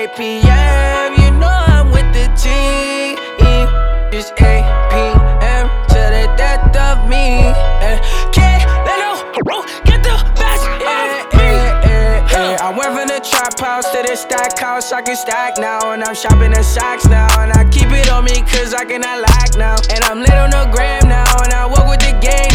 8 p.m. You know I'm with the G. It's 8 p.m. to the death of me. Can't let no get the best of me. I went from the trap house to the stack house. I can stack now, and I'm shopping at Saks now. And I keep it on me cause I cannot lack now. And I'm lit on the gram now, and I walk with the gang